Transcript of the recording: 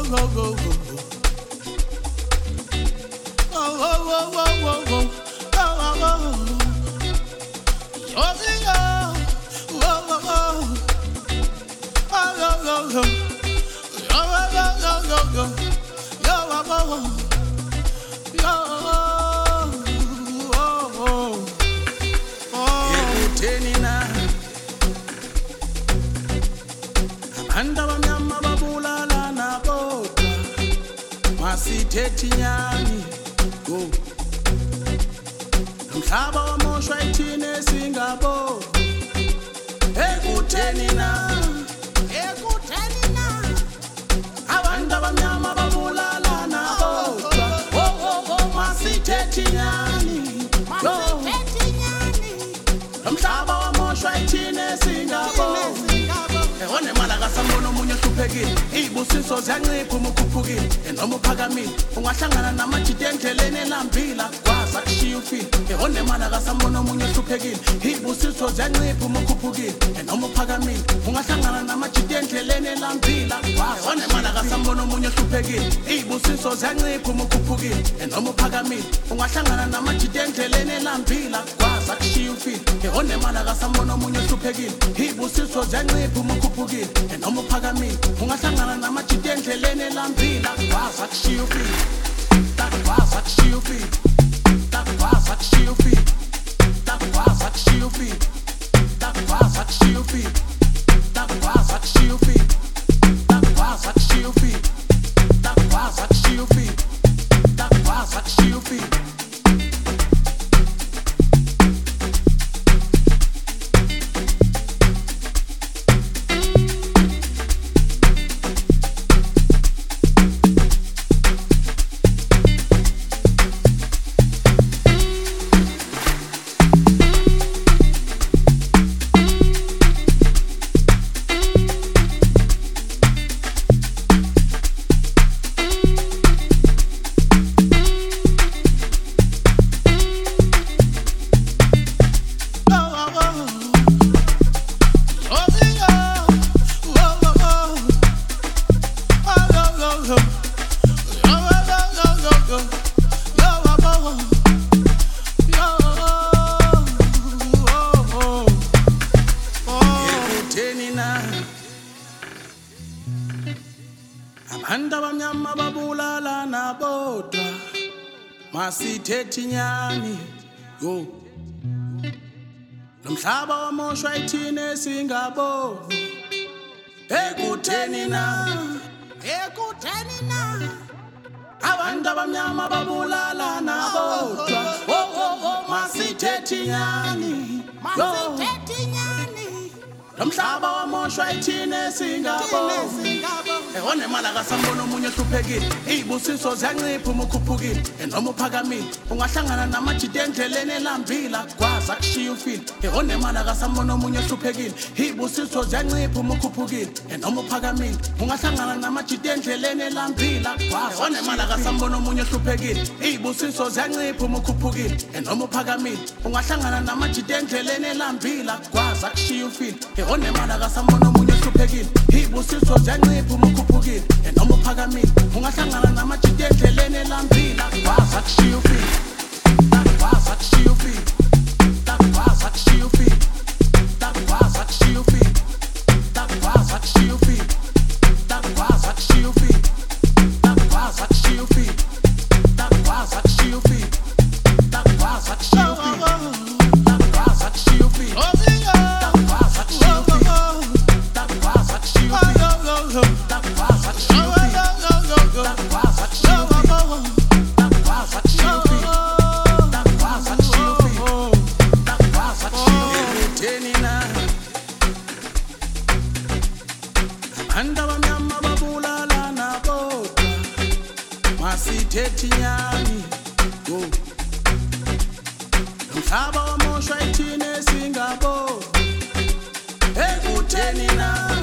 Masithetinyani go Mhlaba wamoshwa ithine singabo Ekutheni na Abantu abamnyama babulala nabodwa Masithetinyani Mhlaba wamoshwa ithine singabo Ehone malaka sambona omunye hluphekile Ibusiso ziyancipha umukhuphukile Noma uphakamile ungahlangana namajidi endleleni elambila kwaza kushiya ufile Ehone malaka sambona omunye hluphekile Ibusiso ziyancipha umukhuphukile Noma uphakamile ungahlangana namajidi endleleni elambila Ehone malaka sambona omunye hluphekile Ibusiso ziyancipha umukhuphukile Noma uphakamile ungahlangana namajidi endleleni elambila kwaza kushiya ufile Ehone malaka sambona omunye hluphekile Ibusiso ziyancipha umukhuphukile Noma uphakamile ungahlangana namajidi endleleni elambila kwaza kushiya ufile kwaza kushiya ufile kwaza kushiya ufile kwaza kushiya ufile kwaza kushiya ufile kwaza kushiya ufile kwaza kushiya ufile kwaza kushiya ufile kwaza kushiya ufile Abantu abamnyama babulala nabodwa Masithetinyani yo Nomhlaba wamoshwa ithine singaboni Ekutheni na Abantu abamnyama babulala nabodwa Masithetinyani yo Nomhlaba wamoshwa ithine singaboni Ehone malaka sambona omunye hluphekile Ibusiso ziyancipha umukhuphukile Noma uphakamile ungahlangana namajidi endleleni elambila kwaza kushiya ufile Ehone malaka sambona omunye hluphekile Ibusiso ziyancipha umukhuphukile Noma uphakamile ungahlangana namajidi endleleni elambila Ehone malaka sambona omunye hluphekile Ibusiso ziyancipha umukhuphukile Noma uphakamile ungahlangana namajidi endleleni elambila kwaza kushiya ufile Ehone malaka sambona omunye hluphekile Ibusiso ziyancipha umukhuphukile Noma uphakamile ungahlangana namajidi endleleni elambila kwaza kushiya ufile kwaza kushiya ufile kwaza kushiya ufile kwaza kushiya ufile kwaza kushiya ufile kwaza kushiya ufile kwaza kushiya ufile kwaza kushiya ufile kwaza kushiya ufile Abantu abamnyama babulala nabodwa Masithetinyani go Nomhlaba wamoshwa ithine singaboni Ekutheni na